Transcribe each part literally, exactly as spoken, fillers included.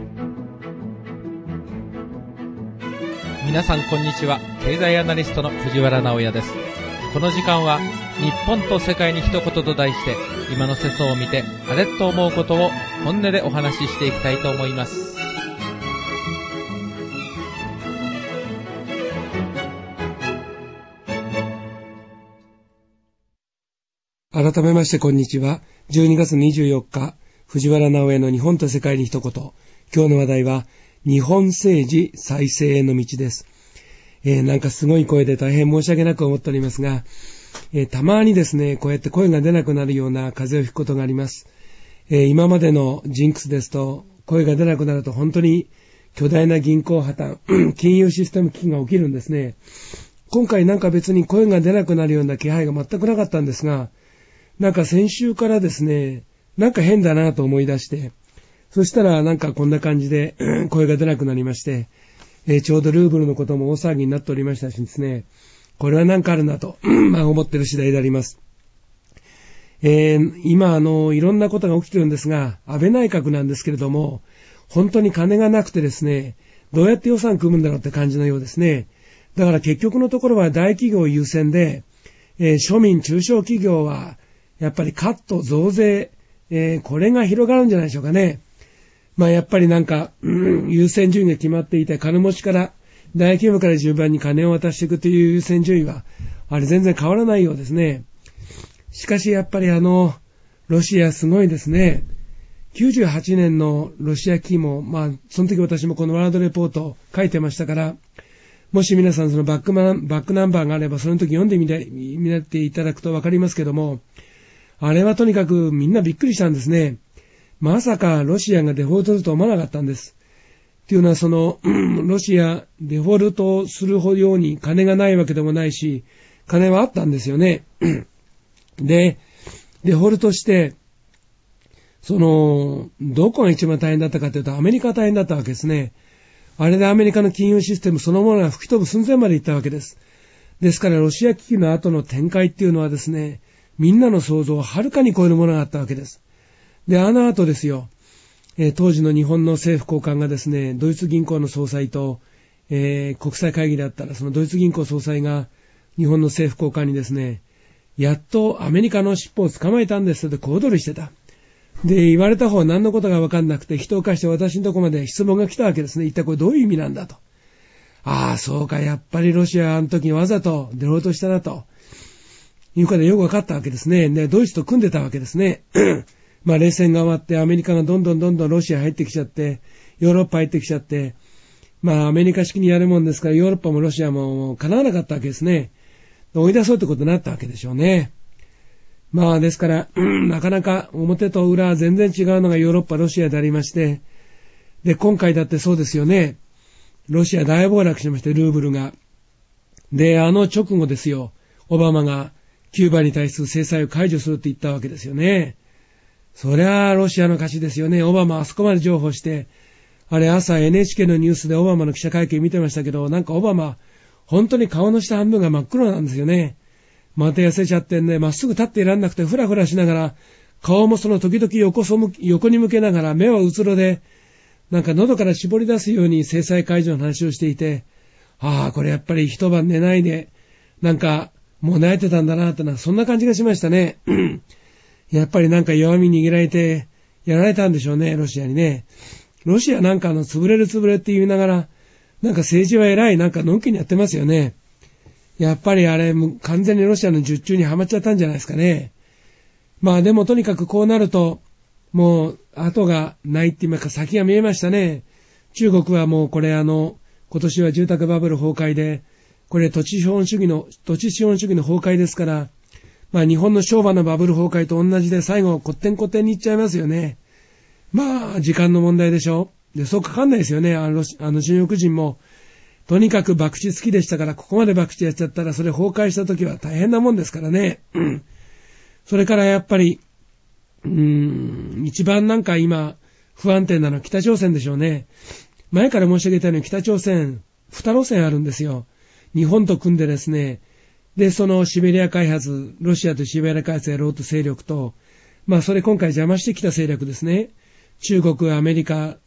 皆さんこんにちは。経済アナリストの藤原直也です。この時間は日本と世界に一言と題して、今の世相を見てあれと思うことを本音でお話ししていきたいと思います。 改めましてこんにちは。じゅうにがつにじゅうよっか、藤原直也の日本と世界に一言。今日の話題は日本政治再生への道です。えー、なんかすごい声で大変申し訳なく思っておりますが、えー、たまにですね、こうやって声が出なくなるような風邪をひくことがあります。えー、今までのジンクスですと、声が出なくなると本当に巨大な銀行破綻、金融システム危機が起きるんですね。今回なんか別に声が出なくなるような気配が全くなかったんですが、なんか先週からですね、なんか変だなと思い出して、そしたらなんかこんな感じで声が出なくなりまして、えー、ちょうどルーブルのことも大騒ぎになっておりましたしですね、これはなんかあるなと、まあ思ってる次第であります。えー、今あの、いろんなことが起きてるんですが、安倍内閣なんですけれども、本当に金がなくてですね、どうやって予算組むんだろうって感じのようですね。だから結局のところは大企業優先で、えー、庶民中小企業は、やっぱりカット増税、えー、これが広がるんじゃないでしょうかね。まあやっぱりなんか、うん、優先順位が決まっていて、金持ちから大企業から順番に金を渡していくという優先順位はあれ全然変わらないようですね。しかしやっぱりあのロシアすごいですね。きゅうじゅうはちねんのロシア危機も、まあその時私もこのワールドレポート書いてましたから、もし皆さんそのバックマンバックナンバーがあればその時読んでみてみていただくとわかりますけども。あれはとにかくみんなびっくりしたんですね。まさかロシアがデフォルトすると思わなかったんです。っていうのはその、ロシアデフォルトするように金がないわけでもないし、金はあったんですよね。で、デフォルトして、その、どこが一番大変だったかというとアメリカが大変だったわけですね。あれでアメリカの金融システムそのものが吹き飛ぶ寸前まで行ったわけです。ですからロシア危機の後の展開っていうのはですね、みんなの想像をはるかに超えるものがあったわけです。で、あの後ですよ、えー、当時の日本の政府高官がですね、ドイツ銀行の総裁と、えー、国際会議だったら、そのドイツ銀行総裁が日本の政府高官にですね、やっとアメリカの尻尾を捕まえたんですって小躍りしてた。で、言われた方は何のことが分かんなくて、人を貸して私のとこまで質問が来たわけですね。一体これどういう意味なんだと。ああ、そうか、やっぱりロシアはあの時わざと出ろうとしたなと。いうことでよく分かったわけですね。で、ドイツと組んでたわけですね。まあ冷戦が終わってアメリカがどんどんどんどんロシア入ってきちゃって、ヨーロッパ入ってきちゃって、まあアメリカ式にやるもんですからヨーロッパもロシアも叶わなかったわけですね。追い出そうってことになったわけでしょうね。まあですから、なかなか表と裏は全然違うのがヨーロッパ、ロシアでありまして、で、今回だってそうですよね。ロシア大暴落しまして、ルーブルが。で、あの直後ですよ。オバマがキューバに対する制裁を解除するって言ったわけですよね。そりゃあロシアの勝ちですよね。オバマあそこまで譲歩して、あれ朝 エヌエイチケー のニュースでオバマの記者会見見てましたけど、なんかオバマ、本当に顔の下半分が真っ黒なんですよね。また痩せちゃってんで、まっすぐ立っていらんなくてフラフラしながら、顔もその時々 横, そむ横に向けながら目はうつろで、なんか喉から絞り出すように制裁解除の話をしていて、ああ、これやっぱり一晩寝ないで、なんか、もう泣いてたんだなってな、そんな感じがしましたね。やっぱりなんか弱み握られて、やられたんでしょうね、ロシアにね。ロシアなんかあの、潰れる潰れって言いながら、なんか政治は偉い、なんかのんきにやってますよね。やっぱりあれ、完全にロシアの術中にはまっちゃったんじゃないですかね。まあでもとにかくこうなると、もう後がないって言いますか、先が見えましたね。中国はもうこれあの、今年は住宅バブル崩壊で、これ土地資本主義の、土地資本主義の崩壊ですから、まあ日本の昭和のバブル崩壊と同じで最後、こってんこってんにいっちゃいますよね。まあ、時間の問題でしょ。で、そうかかんないですよね。あの、あの中国人も、とにかく博打好きでしたから、ここまで博打やっちゃったら、それ崩壊した時は大変なもんですからね。うん。それからやっぱり、うーん、一番なんか今、不安定なのは北朝鮮でしょうね。前から申し上げたように北朝鮮、二路線あるんですよ。日本と組んでですね、で、そのシベリア開発、ロシアとシベリア開発やろうと勢力と、まあそれ今回邪魔してきた勢力ですね。中国、アメリカ、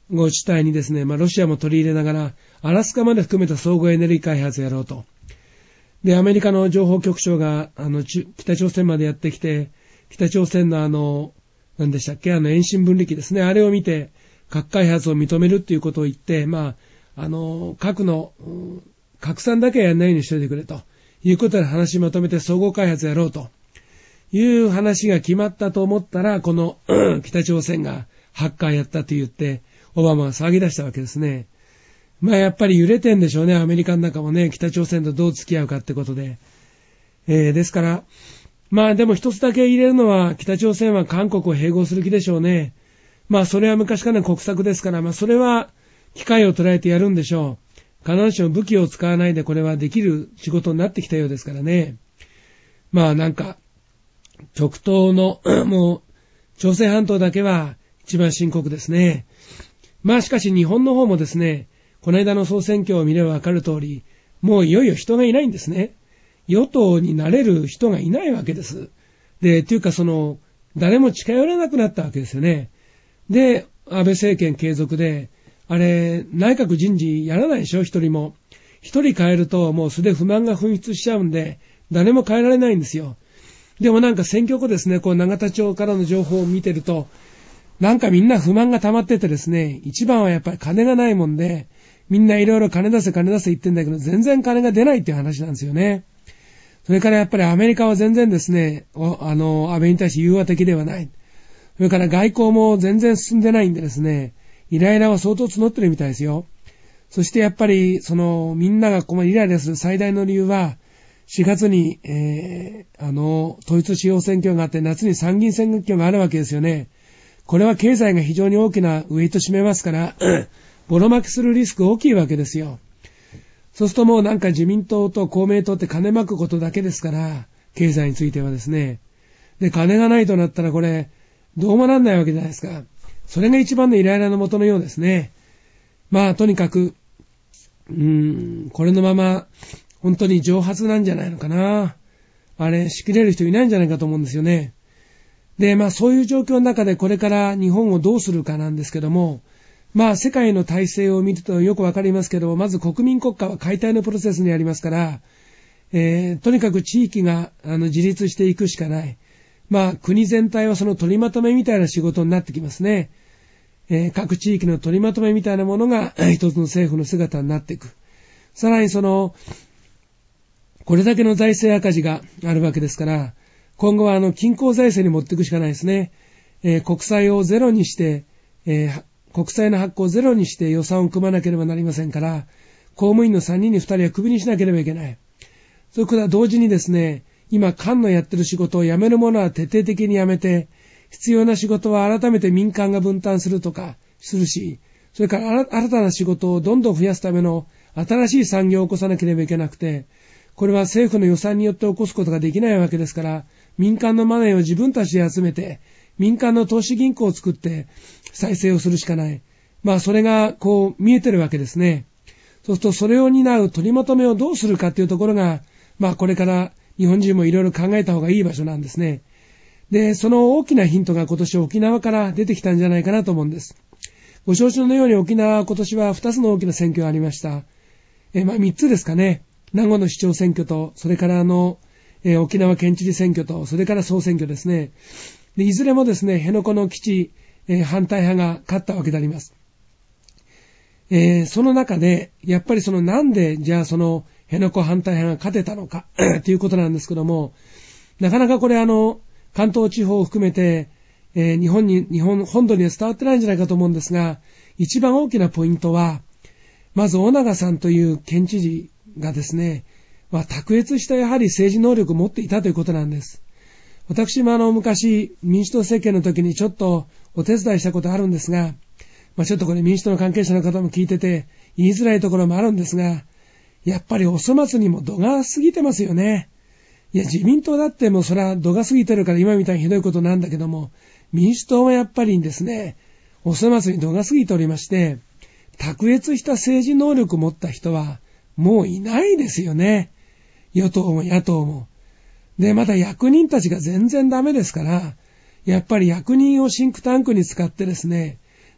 ご地帯にですね、まあロシアも取り入れながら、アラスカまで含めた総合エネルギー開発をやろうと。で、アメリカの情報局長が、あの、北朝鮮までやってきて、北朝鮮のあの、何でしたっけ、あの、遠心分離機ですね、あれを見て、核開発を認めるっていうことを言って、まあ、あの、核の、拡散だけはやらないようにしておいてくれということで話まとめて総合開発やろうという話が決まったと思ったら、この北朝鮮がハッカーやったと言って、オバマが騒ぎ出したわけですね。まあやっぱり揺れてんでしょうね、アメリカの中もね、北朝鮮とどう付き合うかってことで。えー、ですから、まあでも一つだけ入れるのは、北朝鮮は韓国を併合する気でしょうね。まあそれは昔からの国策ですから、まあそれは機会を捉えてやるんでしょう。必ずしも武器を使わないでこれはできる仕事になってきたようですからね。まあなんか、極東のもう朝鮮半島だけは一番深刻ですね。まあしかし日本の方もですね、この間の総選挙を見ればわかる通り、もういよいよ人がいないんですね。与党になれる人がいないわけです。で、というかその、誰も近寄らなくなったわけですよね。で、安倍政権継続で、あれ、内閣人事やらないでしょ、一人も。一人変えるともう素で不満が噴出しちゃうんで、誰も変えられないんですよ。でもなんか選挙後ですね、こう永田町からの情報を見てると、なんかみんな不満が溜まっててですね、一番はやっぱり金がないもんで、みんないろいろ金出せ金出せ言ってんだけど、全然金が出ないっていう話なんですよね。それからやっぱりアメリカは全然ですね、あの、安倍に対して融和的ではない。それから外交も全然進んでないんでですね、イライラは相当募ってるみたいですよ。そしてやっぱり、その、みんながこのイライラする最大の理由は、しがつに、えー、あの、統一地方選挙があって、夏に参議院選挙があるわけですよね。これは経済が非常に大きなウェイト占めますから、ボロ負けするリスク大きいわけですよ。そうするともうなんか自民党と公明党って金まくことだけですから、経済についてはですね。で、金がないとなったらこれ、どうもなんないわけじゃないですか。それが一番のイライラの元のようですね。まあ、とにかく、うーん、これのまま、本当に蒸発なんじゃないのかな。あれ、仕切れる人いないんじゃないかと思うんですよね。で、まあ、そういう状況の中でこれから日本をどうするかなんですけども、まあ、世界の体制を見るとよくわかりますけど、まず国民国家は解体のプロセスにありますから、えー、とにかく地域があの自立していくしかない。まあ、国全体はその取りまとめみたいな仕事になってきますね。えー、各地域の取りまとめみたいなものが一つの政府の姿になっていく。さらにその、これだけの財政赤字があるわけですから、今後はあの、均衡財政に持っていくしかないですね。えー、国債をゼロにして、えー、国債の発行をゼロにして予算を組まなければなりませんから、公務員のさんにんにふたりはクビにしなければいけない。それから同時にですね、今、官のやってる仕事を辞めるものは徹底的に辞めて、必要な仕事は改めて民間が分担するとかするし、それから新たな仕事をどんどん増やすための新しい産業を起こさなければいけなくて、これは政府の予算によって起こすことができないわけですから、民間のマネーを自分たちで集めて、民間の投資銀行を作って再生をするしかない。まあそれがこう見えてるわけですね。そうするとそれを担う取りまとめをどうするかというところが、まあこれから日本人もいろいろ考えた方がいい場所なんですね。で、その大きなヒントが今年沖縄から出てきたんじゃないかなと思うんです。ご承知のように沖縄は今年はふたつの大きな選挙がありました。え、まあみっつですかね。名護の市長選挙と、それからあの、えー、沖縄県知事選挙と、それから総選挙ですね。で、いずれもですね、辺野古の基地、えー、反対派が勝ったわけであります。えー、その中で、やっぱりそのなんで、じゃあその辺野古反対派が勝てたのか、ということなんですけども、なかなかこれあの、関東地方を含めて、えー、日本に、日本本土には伝わってないんじゃないかと思うんですが、一番大きなポイントは、まず尾長さんという県知事がですね、まあ、卓越したやはり政治能力を持っていたということなんです。私もあの昔民主党政権の時にちょっとお手伝いしたことあるんですが、まあ、ちょっとこれ民主党の関係者の方も聞いてて言いづらいところもあるんですが、やっぱりお粗末にも度が過ぎてますよね。いや自民党だってもうそれは度が過ぎてるから今みたいにひどいことなんだけども、民主党はやっぱりですね、お粗末に度が過ぎておりまして、卓越した政治能力を持った人はもういないですよね。与党も野党も。で、また役人たちが全然ダメですから、やっぱり役人をシンクタンクに使ってですね、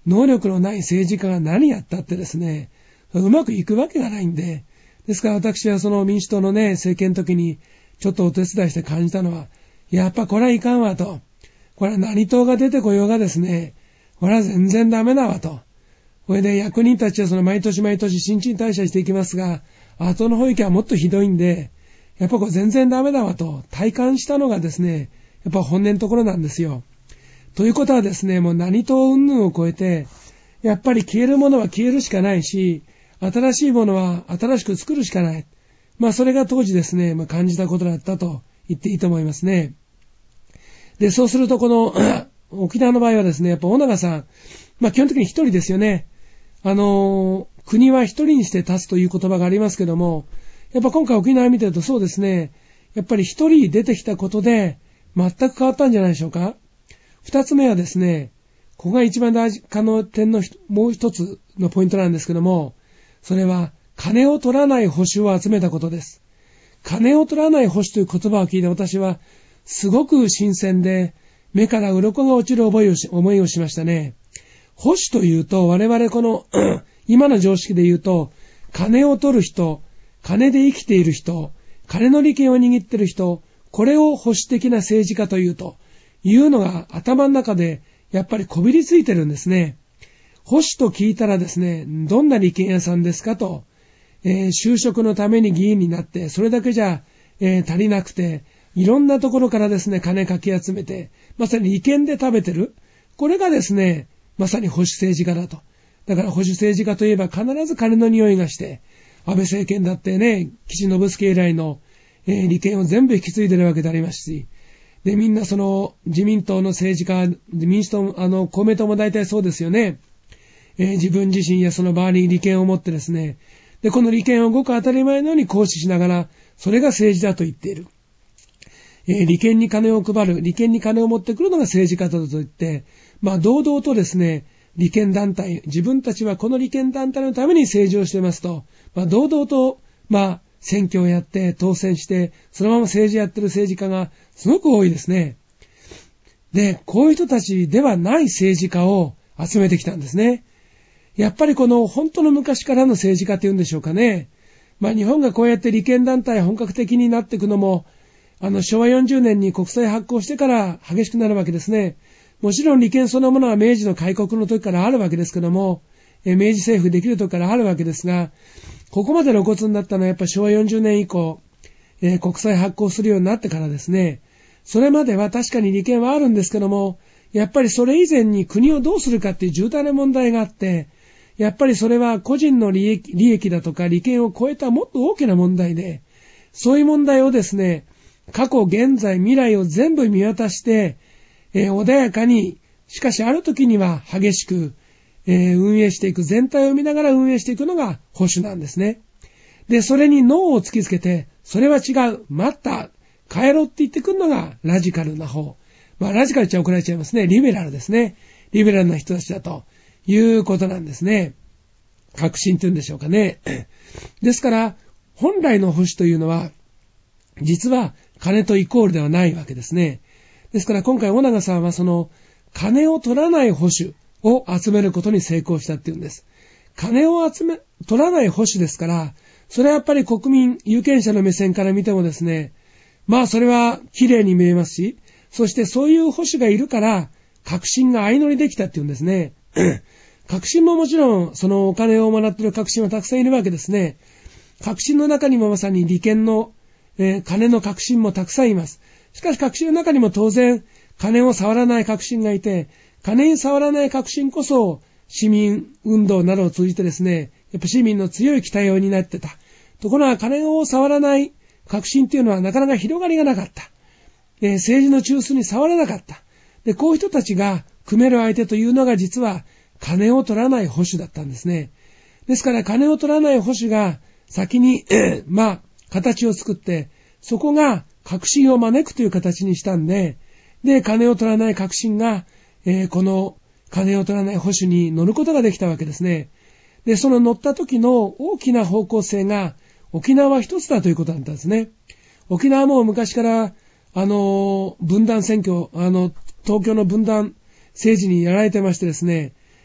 能力のない政治家が何やったってですね、うまくいくわけがないんで、ですから私はその民主党のね、政権の時にちょっとお手伝いして感じたのは、やっぱこれはいかんわと。これは何党が出てこようがですね、これは全然ダメだわと。これで役人たちはその毎年毎年新陳代謝していきますが、後の保育はもっとひどいんで、やっぱこれ全然ダメだわと体感したのがですね、やっぱ本音のところなんですよ。ということはですね、もう何党云々を超えて、やっぱり消えるものは消えるしかないし、新しいものは新しく作るしかない。まあそれが当時ですね、まあ、感じたことだったと言っていいと思いますね。で、そうするとこの沖縄の場合はですね、やっぱ尾長さん、まあ基本的に一人ですよね。あのー、国は一人にして立つという言葉がありますけども、やっぱ今回沖縄見てるとそうですね、やっぱり一人出てきたことで全く変わったんじゃないでしょうか。二つ目はですね、ここが一番大事可能点のもう一つのポイントなんですけども、それは金を取らない保守を集めたことです。金を取らない保守という言葉を聞いて私はすごく新鮮で目から鱗が落ちる思いをし、思いをしましたね。保守というと我々この今の常識で言うと金を取る人、金で生きている人、金の利権を握っている人、これを保守的な政治家というというのが頭の中でやっぱりこびりついてるんですね。保守と聞いたらですね、どんな利権屋さんですかと、えー、就職のために議員になって、それだけじゃ、えー、足りなくて、いろんなところからですね、金かき集めて、まさに利権で食べてる。これがですね、まさに保守政治家だと。だから保守政治家といえば必ず金の匂いがして、安倍政権だってね、岸信介以来の、えー、利権を全部引き継いでるわけでありますし、で、みんなその自民党の政治家、民主党、あの、公明党も大体そうですよね。えー、自分自身やその周りに利権を持ってですね、で、この利権をごく当たり前のように行使しながら、それが政治だと言っている。えー、利権に金を配る、利権に金を持ってくるのが政治家だと言って、まあ、堂々とですね、利権団体、自分たちはこの利権団体のために政治をしてますと、まあ、堂々と、まあ、選挙をやって当選して、そのまま政治やってる政治家がすごく多いですね。で、こういう人たちではない政治家を集めてきたんですね。やっぱりこの本当の昔からの政治家っていうんでしょうかね。まあ日本がこうやって利権団体本格的になっていくのも、あの昭和よんじゅうねんに国債発行してから激しくなるわけですね。もちろん利権そのものは明治の開国の時からあるわけですけども、え明治政府できる時からあるわけですが、ここまで露骨になったのはやっぱり昭和よんじゅうねん以降、えー、国債発行するようになってからですね。それまでは確かに利権はあるんですけども、やっぱりそれ以前に国をどうするかっていう重大な問題があって、やっぱりそれは個人の利益、利益だとか利権を超えたもっと大きな問題で、そういう問題をですね、過去、現在、未来を全部見渡して、えー、穏やかに、しかしある時には激しく、えー、運営していく、全体を見ながら運営していくのが保守なんですね。で、それにノーを突きつけて、それは違う、待った、変えろって言ってくるのがラジカルな方。まあラジカルっちゃ怒られちゃいますね。リベラルですね。リベラルな人たちだということなんですね。革新っていうんでしょうかね。ですから、本来の保守というのは、実は金とイコールではないわけですね。ですから今回尾長さんはその金を取らない保守を集めることに成功したっていうんです。金を集め、取らない保守ですから、それはやっぱり国民、有権者の目線から見てもですね、まあそれは綺麗に見えますし、そしてそういう保守がいるから、革新が相乗りできたっていうんですね。革新ももちろん、そのお金をもらっている革新はたくさんいるわけですね。革新の中にもまさに利権の、えー、金の革新もたくさんいます。しかし革新の中にも当然、金を触らない革新がいて、金に触らない革新こそ、市民運動などを通じてですね、やっぱ市民の強い期待を担ってた。ところが金を触らない革新っていうのはなかなか広がりがなかった。えー、政治の中枢に触らなかった。で、こういう人たちが組める相手というのが実は金を取らない保守だったんですね。ですから金を取らない保守が先に、えー、まあ、形を作って、そこが革新を招くという形にしたんで、で、金を取らない革新が、えー、この金を取らない保守に乗ることができたわけですね。で、その乗った時の大きな方向性が沖縄は一つだということだったんですね。沖縄も昔から、あの、分断選挙、あの、東京の分断政治にやられてましてですね、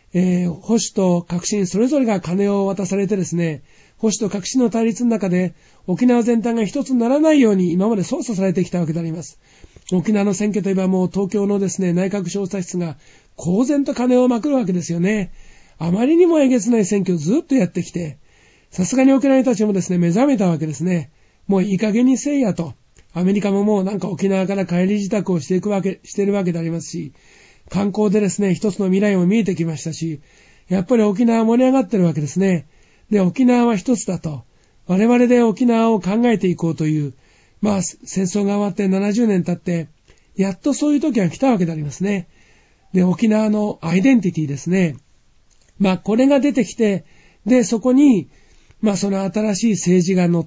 えー、保守と革新それぞれが金を渡されてですね、保守と革新の対立の中で沖縄全体が一つにならないように今まで操作されてきたわけであります。沖縄の選挙といえばもう東京のですね、内閣調査室が公然と金をまくるわけですよね。あまりにもえげつない選挙をずっとやってきて、さすがに沖縄たちもですね、目覚めたわけですね。もういい加減にせいやと。アメリカももうなんか沖縄から帰り自宅をしていくわけ、しているわけでありますし、観光でですね、一つの未来も見えてきましたし、やっぱり沖縄は盛り上がってるわけですね。で、沖縄は一つだと。我々で沖縄を考えていこうという、まあ、戦争が終わってななじゅうねん経って、やっとそういう時が来たわけでありますね。で、沖縄のアイデンティティですね。まあ、これが出てきて、で、そこに、まあ、その新しい政治が乗って、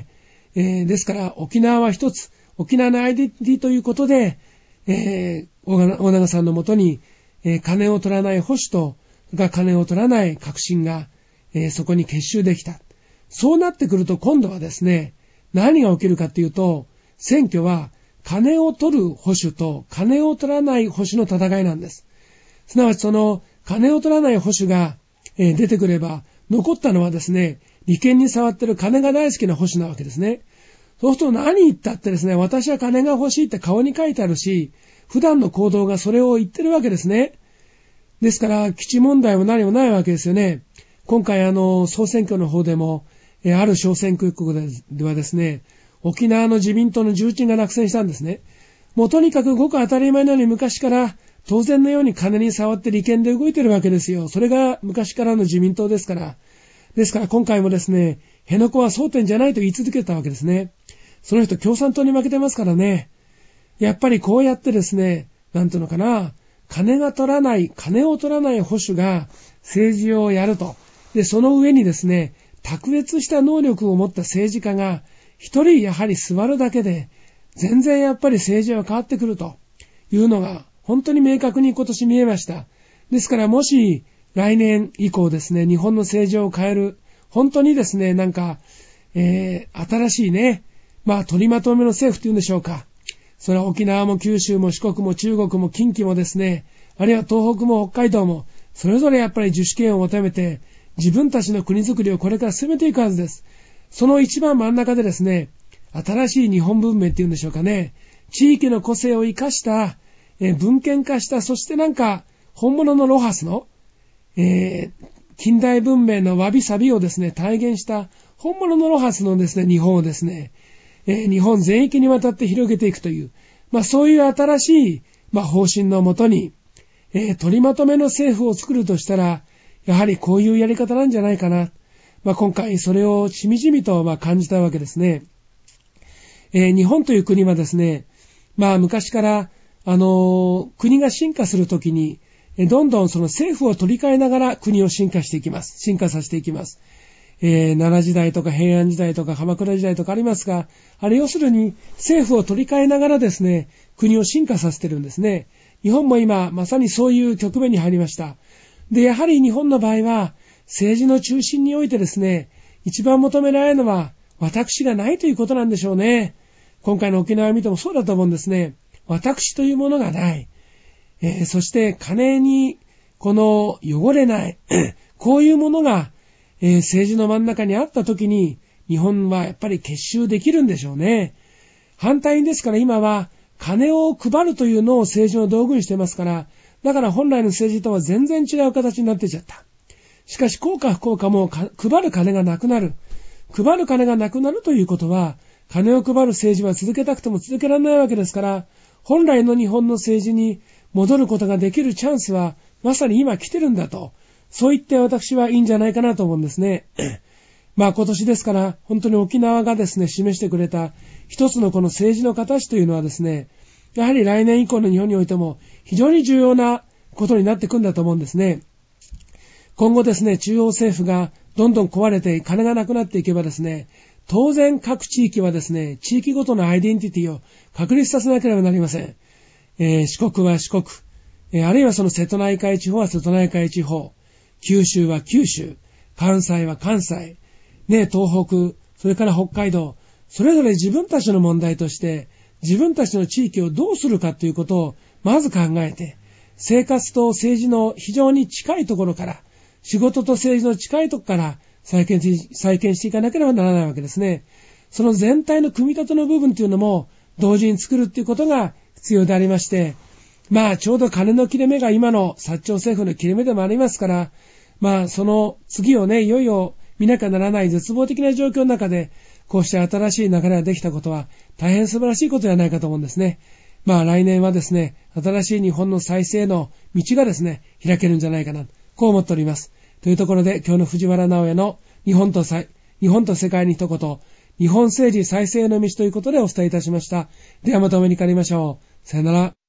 えー、ですから、沖縄は一つ、沖縄のアイデンティティということで、えー、大長さんのもとに、えー、金を取らない保守と、が金を取らない革新が、えー、そこに結集できた。そうなってくると今度はですね、何が起きるかというと、選挙は金を取る保守と金を取らない保守の戦いなんです。すなわちその金を取らない保守が、えー、出てくれば、残ったのはですね、利権に触ってる金が大好きな保守なわけですね。そうすると何言ったってですね、私は金が欲しいって顔に書いてあるし、普段の行動がそれを言ってるわけですね。ですから、基地問題も何もないわけですよね。今回あの、総選挙の方でも、えある小選挙区ではですね、沖縄の自民党の重鎮が落選したんですね。もうとにかくごく当たり前のように昔から当然のように金に触って利権で動いてるわけですよ。それが昔からの自民党ですから。ですから今回もですね、辺野古は争点じゃないと言い続けたわけですね。その人共産党に負けてますからね。やっぱりこうやってですね、なんていうのかな、金が取らない、金を取らない保守が政治をやると。で、その上にですね、卓越した能力を持った政治家が一人やはり座るだけで、全然やっぱり政治は変わってくるというのが本当に明確に今年見えました。ですからもし来年以降ですね、日本の政治を変える、本当にですね、なんか、えー、新しいね、まあ取りまとめの政府というんでしょうか。それは沖縄も九州も四国も中国も近畿もですね、あるいは東北も北海道も、それぞれやっぱり自主権を求めて、自分たちの国づくりをこれから進めていくはずです。その一番真ん中でですね、新しい日本文明っていうんでしょうかね、地域の個性を生かした、えー、文献化した、そしてなんか本物のロハスの、えー、近代文明のわびさびをですね、体現した本物のロハスのですね、日本をですね、えー、日本全域にわたって広げていくという、まあそういう新しい、まあ、方針のもとに、えー、取りまとめの政府を作るとしたら、やはりこういうやり方なんじゃないかな。まあ、今回それをしみじみとまあ感じたわけですね。えー、日本という国はですね、まあ昔からあのー、国が進化するときに、えー、どんどんその政府を取り替えながら国を進化していきます。進化させていきます。えー、奈良時代とか平安時代とか鎌倉時代とかありますが、あれ要するに政府を取り替えながらですね、国を進化させてるんですね。日本も今まさにそういう局面に入りました。で、やはり日本の場合は、政治の中心においてですね、一番求められるのは、私がないということなんでしょうね。今回の沖縄を見てもそうだと思うんですね。私というものがない。えー、そして金に、この汚れない、こういうものが、えー、政治の真ん中にあったときに、日本はやっぱり結集できるんでしょうね。反対にですから今は、金を配るというのを政治の道具にしてますから、だから本来の政治とは全然違う形になっていっちゃった。しかし効果不効果も配る金がなくなる。配る金がなくなるということは、金を配る政治は続けたくても続けられないわけですから、本来の日本の政治に戻ることができるチャンスは、まさに今来てるんだと。そう言って私はいいんじゃないかなと思うんですね。まあ今年ですから、本当に沖縄がですね、示してくれた一つのこの政治の形というのはですね、やはり来年以降の日本においても非常に重要なことになってくるんだと思うんですね。今後ですね、中央政府がどんどん壊れて金がなくなっていけばですね、当然各地域はですね、地域ごとのアイデンティティを確立させなければなりません。えー、四国は四国、えー、あるいはその瀬戸内海地方は瀬戸内海地方、九州は九州、関西は関西、ね、東北、それから北海道、それぞれ自分たちの問題として、自分たちの地域をどうするかということをまず考えて、 生活と政治の非常に近いところから、仕事と政治の近いところから再建し、再建していかなければならないわけですね。その全体の組み立ての部分というのも同時に作るっていうことが必要でありまして、まあちょうど金の切れ目が今の薩長政府の切れ目でもありますから、まあその次をね、いよいよ見なきゃならない絶望的な状況の中で、こうして新しい流れができたことは大変素晴らしいことではないかと思うんですね。まあ来年はですね、新しい日本の再生の道がですね、開けるんじゃないかな、こう思っております。というところで今日の藤原直哉の日本とさ日本と世界に一言、日本政治再生の道ということでお伝えいたしました。ではまたお目にかかりましょう。さよなら。